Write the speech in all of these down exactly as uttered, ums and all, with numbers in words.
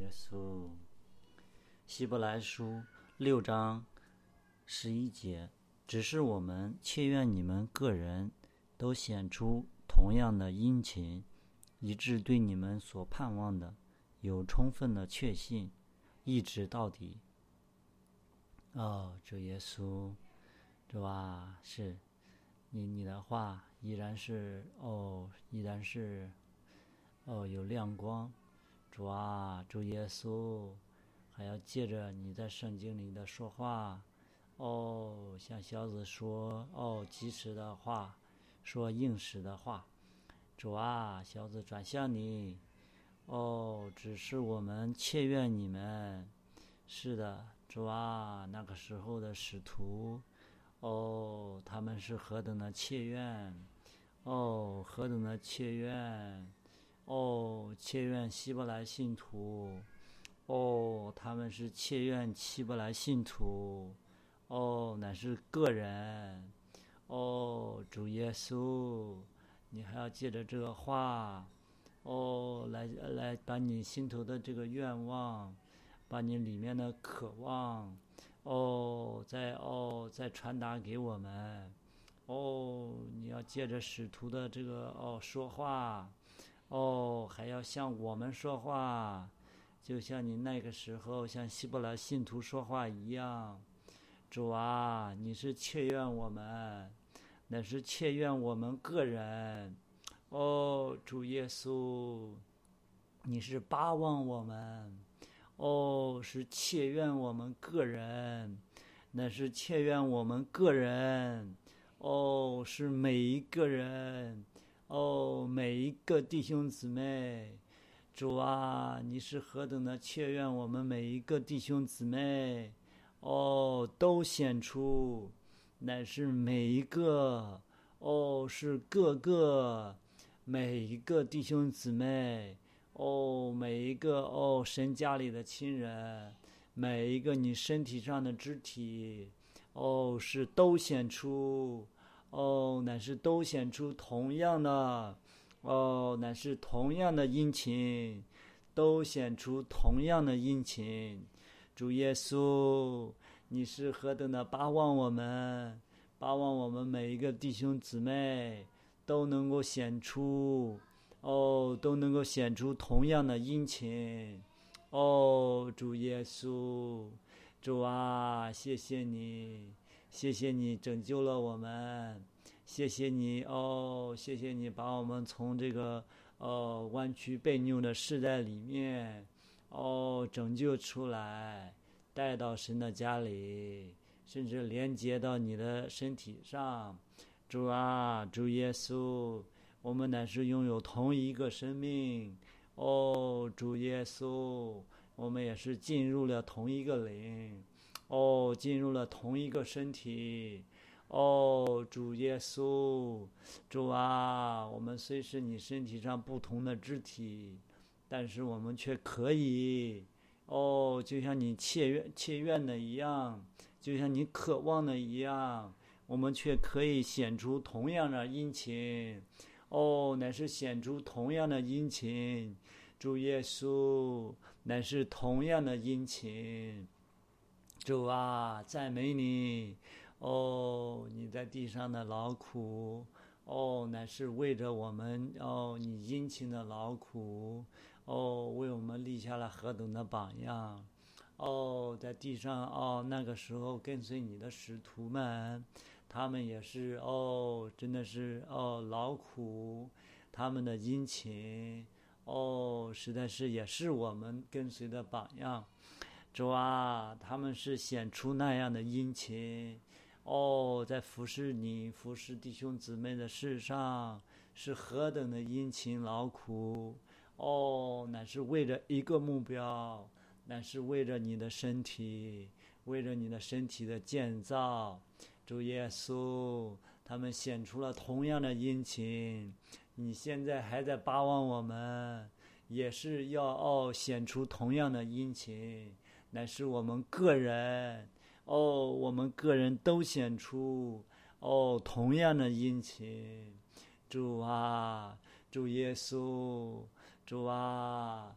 耶稣。希伯来书六章十一节，只是我们切愿你们个人都显出同样的殷勤，以致对你们所盼望的有充分的确信，一直到底。哦，主耶稣，主啊，是你你的话依然是哦，依然是哦有亮光。主啊，主耶稣，还要借着你在圣经里的说话，哦，像小子说哦及时的话，说应时的话。主啊，小子转向你，哦，只是我们切愿你们。是的，主啊，那个时候的使徒，哦，他们是何等的切愿，哦，何等的切愿，哦，切愿希伯来信徒，哦，他们是切愿希伯来信徒，哦，乃是个人，哦，主耶稣，你还要借着这个话，哦，来来把你心头的这个愿望，把你里面的渴望，哦，再哦再传达给我们，哦，你要借着使徒的这个哦说话，哦，还要向我们说话，就像你那个时候向希伯来信徒说话一样。主啊，你是切愿我们，乃是切愿我们个人。哦，主耶稣，你是巴望我们，哦，是切愿我们个人，乃是切愿我们个人，哦，是每一个人，哦，每一个弟兄姊妹。主啊，你是何等的切愿我们每一个弟兄姊妹，哦，都显出，乃是每一个，哦，是各个每一个弟兄姊妹，哦，每一个哦神家里的亲人，每一个你身体上的肢体，哦，是都显出，哦，乃是都显出同样的，哦，乃是同样的殷勤，都显出同样的殷勤。主耶稣，你是何等的巴望我们，巴望我们每一个弟兄姊妹都能够显出，哦，都能够显出同样的殷勤。哦，主耶稣，主啊，谢谢你，谢谢你拯救了我们，谢谢你，哦，谢谢你把我们从这个呃弯曲悖拗的世代里面，哦，拯救出来，带到神的家里，甚至连接到你的身体上。主啊，主耶稣，我们乃是拥有同一个生命。哦，主耶稣，我们也是进入了同一个灵，哦，进入了同一个身体。哦，主耶稣，主啊，我们虽是你身体上不同的肢体，但是我们却可以，哦，就像你切愿切愿的一样，就像你渴望的一样，我们却可以显出同样的殷勤。哦，乃是显出同样的殷勤。主耶稣，乃是同样的殷勤。主啊，赞美你。哦，你在地上的劳苦，哦，乃是为着我们，哦，你殷勤的劳苦，哦，为我们立下了何等的榜样。哦，在地上，哦，那个时候跟随你的使徒们，他们也是，哦，真的是，哦，劳苦，他们的殷勤，哦，实在是也是我们跟随的榜样。主啊，他们是显出那样的殷勤，哦，在服侍你、服侍弟兄姊妹的事上，是何等的殷勤劳苦，哦，乃是为着一个目标，乃是为着你的身体，为着你的身体的建造。主耶稣，他们显出了同样的殷勤，你现在还在巴望我们，也是要哦显出同样的殷勤，乃是我们个人，哦，我们个人都显出哦同样的殷勤。主啊，主耶稣，主啊，你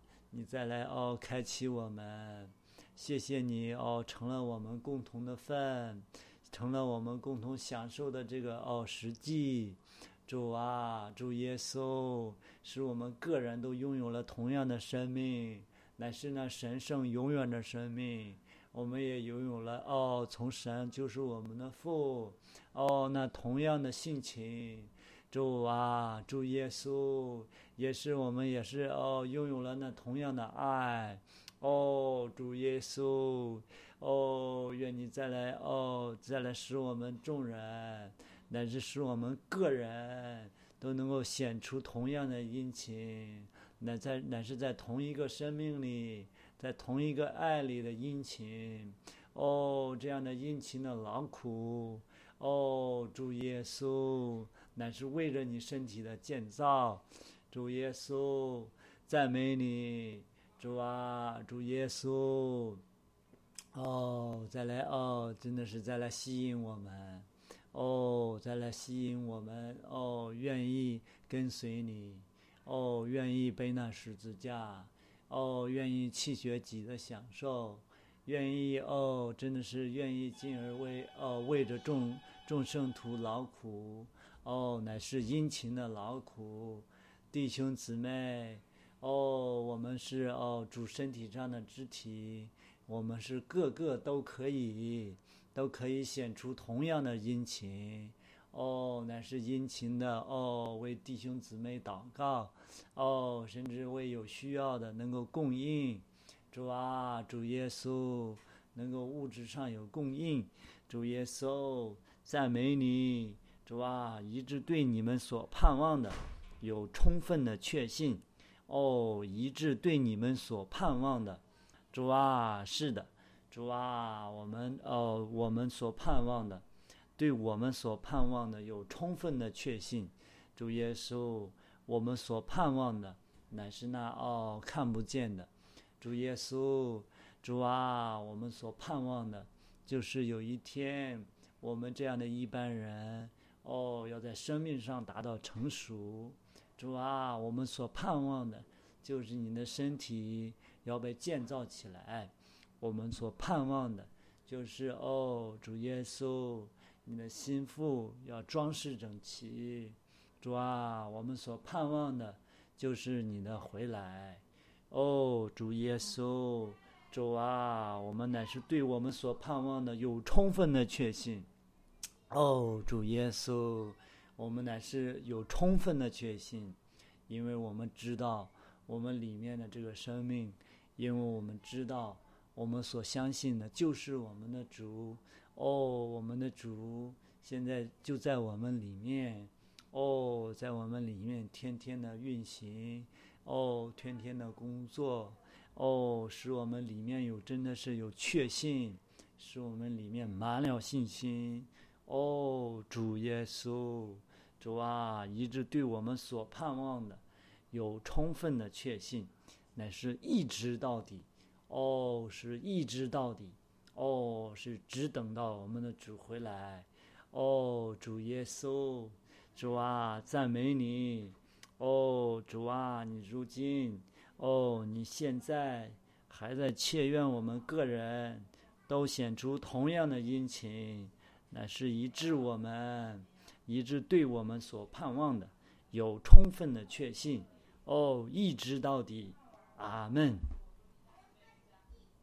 再来哦开启我们，谢谢你哦成了我们共同的份，成了我们共同享受的这个哦实际。主啊，主耶稣，使我们个人都拥有了同样的生命，乃是那神圣永远的生命。我们也拥有了哦，从神就是我们的父哦，那同样的性情。主啊，主耶稣，也是我们也是哦，拥有了那同样的爱。哦，主耶稣，哦，愿你再来哦，再来使我们众人。乃至使我们个人都能够显出同样的殷勤，乃在乃是在同一个生命里，在同一个爱里的殷勤。哦，这样的殷勤的劳苦，哦，主耶稣，乃是为着你身体的建造。主耶稣，赞美你，主啊，主耶稣，哦，再来哦，真的是再来吸引我们。哦，再来吸引我们哦，愿意跟随你，哦，愿意背那十字架，哦，愿意弃绝己的享受，愿意哦，真的是愿意进而为哦为着众众圣徒劳苦，哦，乃是殷勤的劳苦，弟兄姊妹，哦，我们是哦主身体上的肢体，我们是个个都可以。都可以显出同样的殷勤，哦，乃是殷勤的哦，为弟兄姊妹祷告，哦，甚至为有需要的能够供应。主啊，主耶稣，能够物质上有供应。主耶稣，赞美你，主啊，一致对你们所盼望的有充分的确信。哦，一致对你们所盼望的，主啊，是的。主啊，我们哦，我们所盼望的，对我们所盼望的有充分的确信。主耶稣，我们所盼望的乃是那哦看不见的。主耶稣，主啊，我们所盼望的就是有一天我们这样的一般人哦要在生命上达到成熟。主啊，我们所盼望的就是你的身体要被建造起来。我们所盼望的就是哦，主耶稣，你的心腹要装饰整齐。主啊，我们所盼望的就是你的回来。哦，主耶稣，主啊，我们乃是对我们所盼望的有充分的确信。哦，主耶稣，我们乃是有充分的确信，因为我们知道我们里面的这个生命，因为我们知道我们所相信的就是我们的主。哦，我们的主现在就在我们里面。哦，在我们里面天天的运行，哦，天天的工作，哦，使我们里面有真的是有确信，使我们里面满了信心。哦，主耶稣，主啊，一直对我们所盼望的有充分的确信，乃是一直到底。哦，是一直到底。哦，是只等到我们的主回来。哦，主耶稣，主啊，赞美你。哦，主啊，你如今，哦，你现在还在切愿我们个人都显出同样的殷勤，乃是一致我们，一致对我们所盼望的有充分的确信。哦，一直到底。阿们。